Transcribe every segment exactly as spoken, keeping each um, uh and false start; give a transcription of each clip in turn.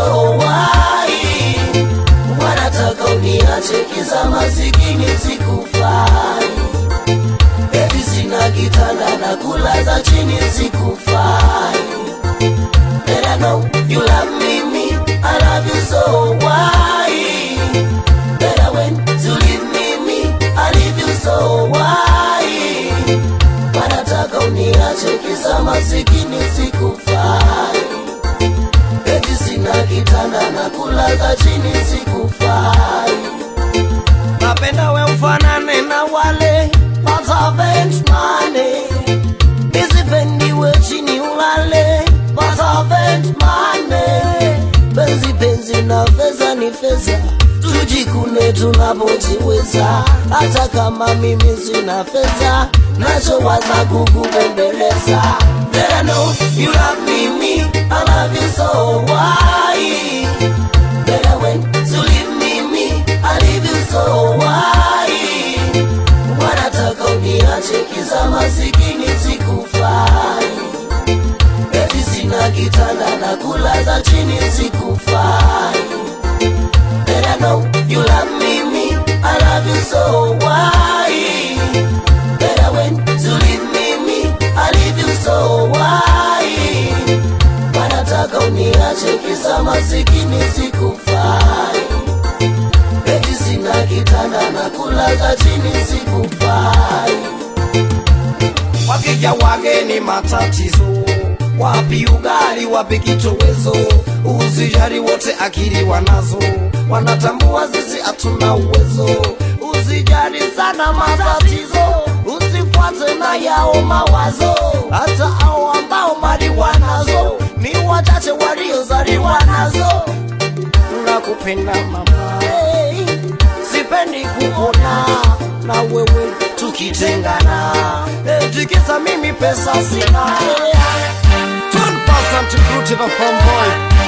so why? Wanataka uniache kisa masikini sikufai. Eti sina kitanda na kulaza chini sikufai. And I know you love me, me, I love you so why? Better when to leave me, me, I leave you so why? Wanataka uniache kisa masikini sikufai. Eti sina kitanda na kulaza chini sikufai. Napenda we ufanane na wale servant money. Nisipendi we chini ulale servant money. Benzi benzi na feza ni feza, tujikune tunapojiweza. Hata kama mimi sina feza, nachowaza kukubembeleza. That I know you love me, me, I love you so why? Better when to leave me, me, I leave you so why? Wanataka uniache kisa masikini sikufai. Eti sina kitanda na kulaza chini sikufai. That I know you love me, me, I love you so why? Better when to leave me, me, I leave you so why? Wanataka uniache kisa masikini sikufai. Eti sina kitanda na kulaza chini sikufai. Wakija wageni matatizo, wapi ugali wapi kitowezo. Usijali wote akili wanazo, wanatambua sisi hatuna uwezo. Usijali sana matatizo, usifuate na yao mawazo. Hata hao ambao mali wanazo ni wachache waliozaliwa nazo. Nakupenda mama, hey, sipendi kuona na wewe tukitengana. Eti kisa mimi pesa sina. Turn person to go to the phone boy.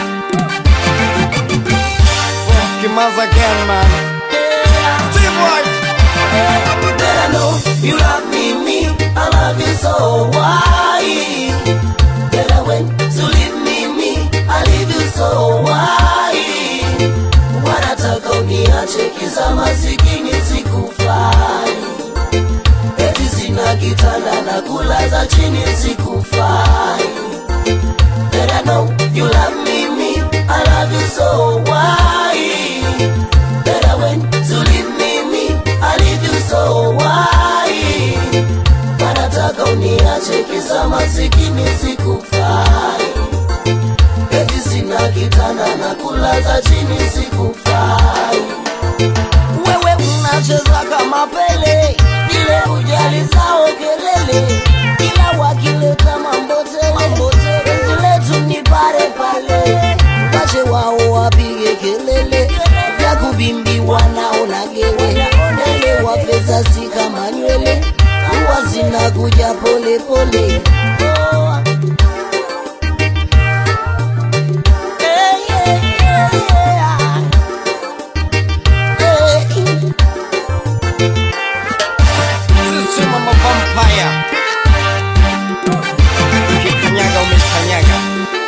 Well, Kimaza again, man. Team White. That I know you love me, me, I love you so why? Better when to leave me, me, I leave you so why? Wanataka uniache kisa masikini sikufai. Eti sina kitanda na kulaza chini sikufai. That I know you love me, me, I love you so why? Better when to leave me, me, I leave you so why? Wanataka uniache kisa masikini sikufai. Eti sina kitanda na kulaza chini sikufai. Wewe unacheza kama Pele, ile ujali zao kelele. Kila wakileta mambote, penzi letu ni pale pale. Wache wao wapige kelele, vya kubimbi wanaona gewe. Nele wapeza si kama nywele, huwa zinakuja pole pole. Oh. Kikanyaga umekanyaga.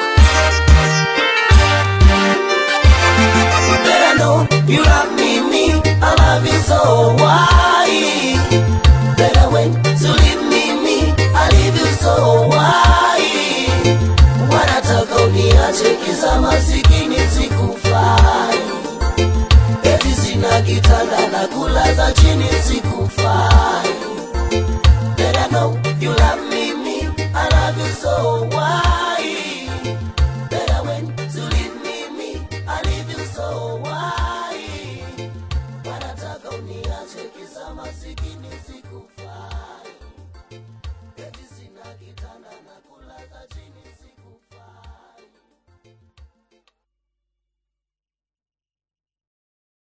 Better know you love me, me, I love you so why? Better when to leave me, me, I leave you so why? Wanataka uniache kisa masikini sikufai. Eti sina kitanda na kulaza chini sikufai.